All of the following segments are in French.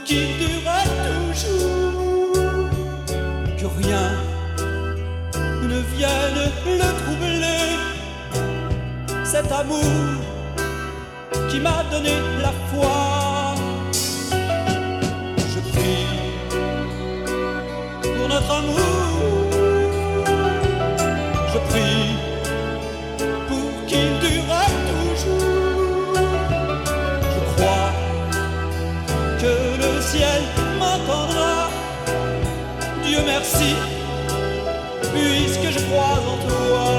qu'il dure toujours, que rien ne vienne le troubler, cet amour qui m'a donné la foi. Je prie pour notre amour, je prie pour qu'il dure toujours. Je crois que le ciel m'entendra, Dieu merci, puisque je crois en toi.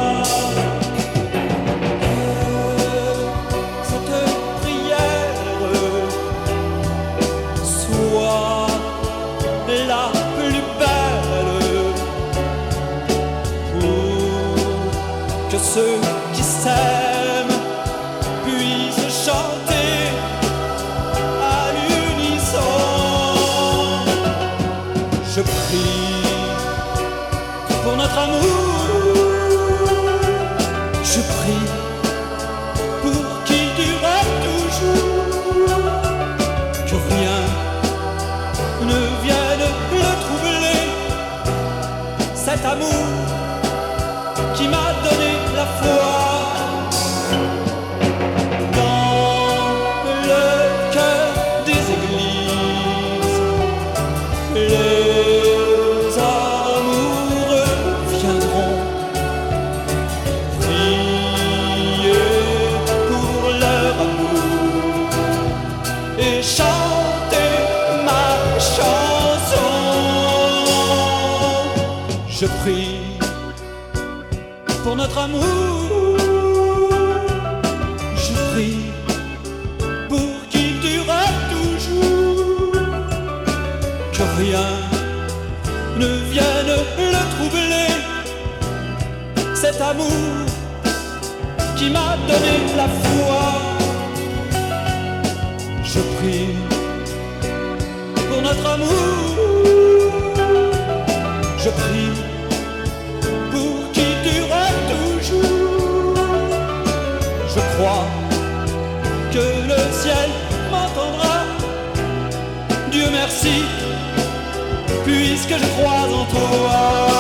La plus belle pour que ceux qui s'aiment puissent chanter à l'unisson. Je prie pour notre amour, je prie pour qu'il dure toujours, que rien ne vienne le troubler, cet amour qui m'a donné la foi. Dans le cœur des églises, les amoureux viendront prier pour leur amour et chanter ma chanson. Je prie pour notre amour, je prie pour qu'il dure toujours, que rien ne vienne le troubler, cet amour qui m'a donné la foi. Je prie pour notre amour, je prie pour qu'il dure toujours. Je crois que le ciel m'entendra, Dieu merci, puisque je crois en toi.